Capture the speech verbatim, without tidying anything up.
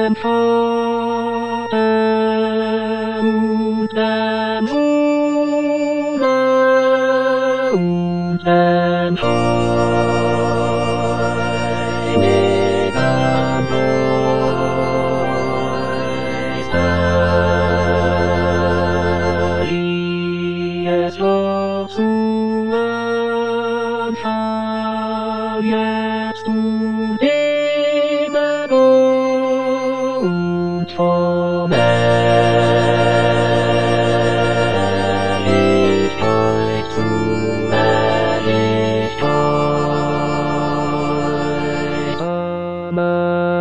den Vater und den Sohn und den Heiligen Geist. Herrliches Lob zu Anfang, jetzt und immer und von Herrlichkeit zu Herrlichkeit. Amen.